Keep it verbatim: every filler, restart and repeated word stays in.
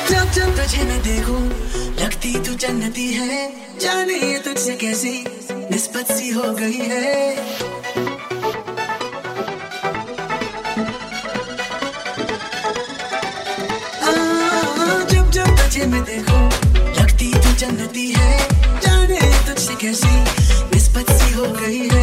जब जब तुझे मैं देखूं लगती तू जन्नती है, जाने ये तुझसे कैसी निस्बत सी हो गई है। आ, जब जब तुझे मैं देखूं लगती तू जन्नती है, जाने ये तुझसे कैसी निस्बत सी हो गई है।